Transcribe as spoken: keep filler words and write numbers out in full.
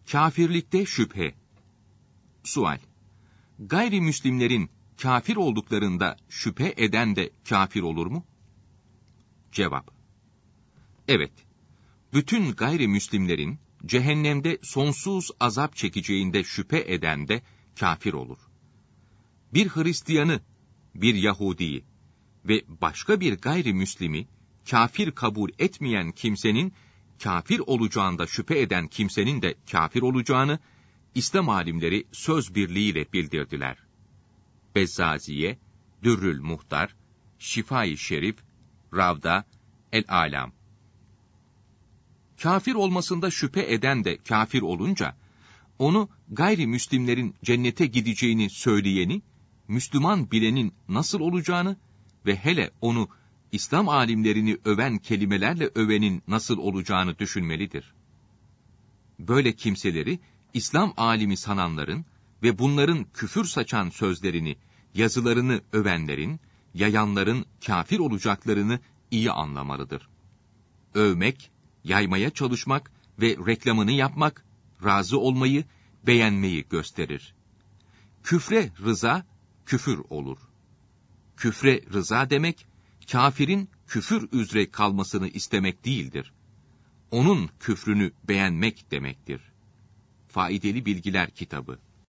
Kâfirlikte şüphe. Sual: Gayrimüslimlerin kâfir olduklarında şüphe eden de kâfir olur mu? Cevap: Evet. Bütün gayrimüslimlerin cehennemde sonsuz azap çekeceğinde şüphe eden de kâfir olur. Bir Hristiyanı, bir Yahudiyi ve başka bir gayrimüslimi kâfir kabul etmeyen kimsenin kâfir olacağında şüphe eden kimsenin de kâfir olacağını İslam alimleri söz birliğiyle bildirdiler. Bezzaziye, Dürrül Muhtar, Şifai Şerif, Ravda, El-Alam. Kâfir olmasında şüphe eden de kâfir olunca, onu gayrimüslimlerin cennete gideceğini söyleyeni, Müslüman bilenin nasıl olacağını ve hele onu İslam alimlerini öven kelimelerle övenin nasıl olacağını düşünmelidir. Böyle kimseleri İslam alimi sananların ve bunların küfür saçan sözlerini, yazılarını övenlerin, yayanların kâfir olacaklarını iyi anlamalıdır. Övmek, yaymaya çalışmak ve reklamını yapmak, razı olmayı, beğenmeyi gösterir. Küfre rıza, küfür olur. Küfre rıza demek, kâfirin küfür üzere kalmasını istemek değildir. Onun küfrünü beğenmek demektir. Faydalı Bilgiler Kitabı.